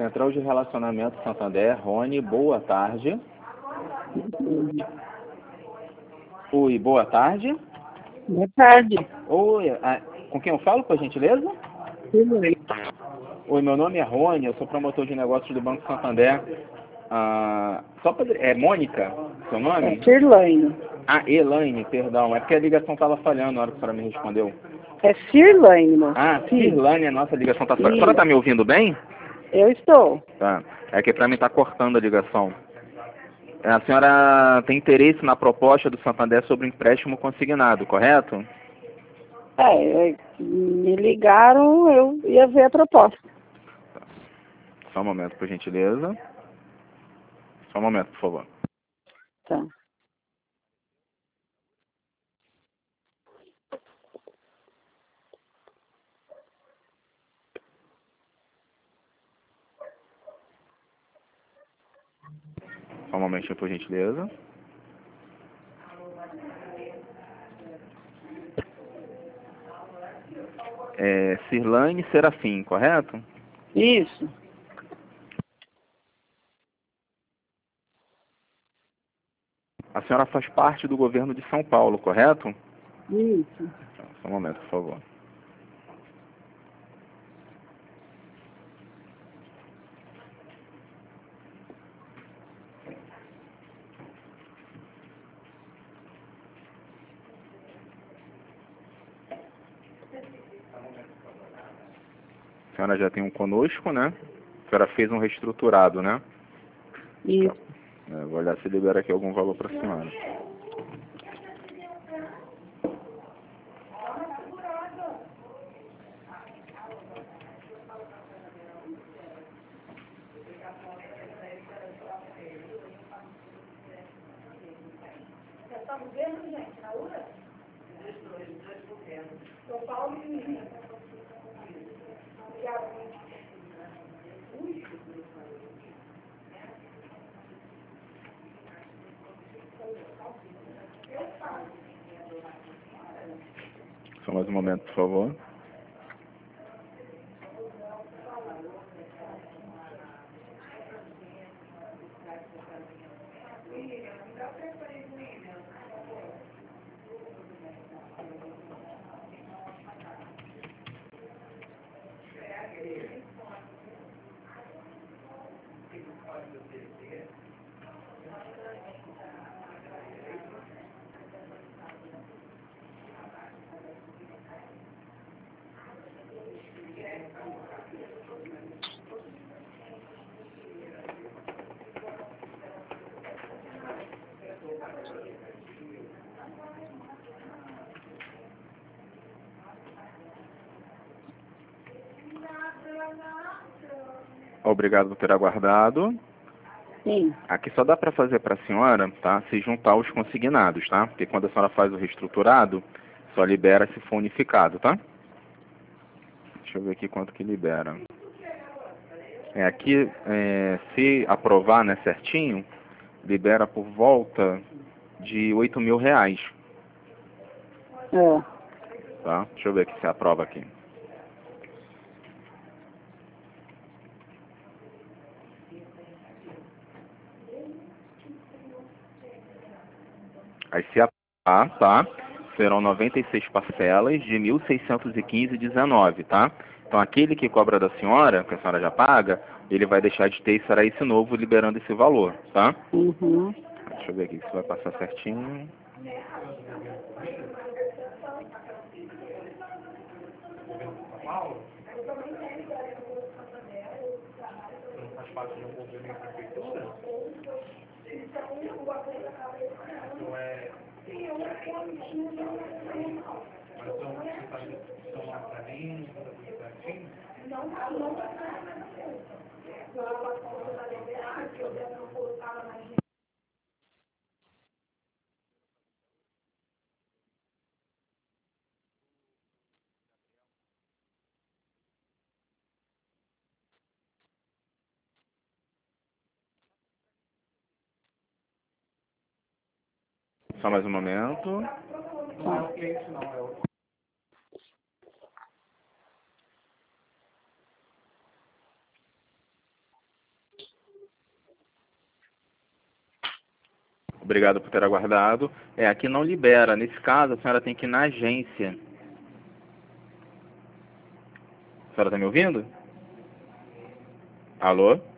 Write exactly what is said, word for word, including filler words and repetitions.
Central de Relacionamento Santander, Rony, boa tarde. Oi, boa tarde. Boa tarde. Oi, ah, com quem eu falo, por gentileza? Oi. Oi, meu nome é Rony, eu sou promotor de negócios do Banco Santander. Ah, só pra, é Mônica, seu nome? É Cirlane. Ah, Elaine, perdão, é porque a ligação estava falhando na hora que a senhora me respondeu. É Cirlane, moço. Ah, Cirlane, a nossa ligação está falhando. A Sim. senhora está me ouvindo bem? Eu estou. Tá, é que para mim está cortando a ligação. A senhora tem interesse na proposta do Santander sobre empréstimo consignado, correto? É, é, me ligaram, eu ia ver a proposta. Só um momento, por gentileza. Só um momento, por favor. Tá. Só um momentinho, por gentileza. É Cirlane Serafim, correto? Isso. A senhora faz parte do governo de São Paulo, correto? Isso. Só um momento, por favor. A senhora já tem um conosco, né? A senhora fez um reestruturado, né? Isso. É, vou olhar se libera aqui algum valor para a senhora. Só mais um momento, por favor. Obrigado por ter aguardado. Sim. Aqui só dá para fazer para a senhora, tá? Se juntar os consignados, tá? Porque quando a senhora faz o reestruturado, só libera se for unificado, tá? Deixa eu ver aqui quanto que libera. É, aqui, é, se aprovar, né, certinho, libera por volta de oito mil reais, É. tá? Deixa eu ver aqui se aprova aqui. Aí se aprovar, tá? Serão noventa e seis parcelas de mil seiscentos e quinze reais e dezenove, tá? Então aquele que cobra da senhora, que a senhora já paga, ele vai deixar de ter e será esse novo liberando esse valor, tá? Uhum. Deixa eu ver aqui se vai passar certinho. Só mais um momento. Obrigado por ter aguardado. É, aqui não libera. Nesse caso, a senhora tem que ir na agência. A senhora está me ouvindo? Alô?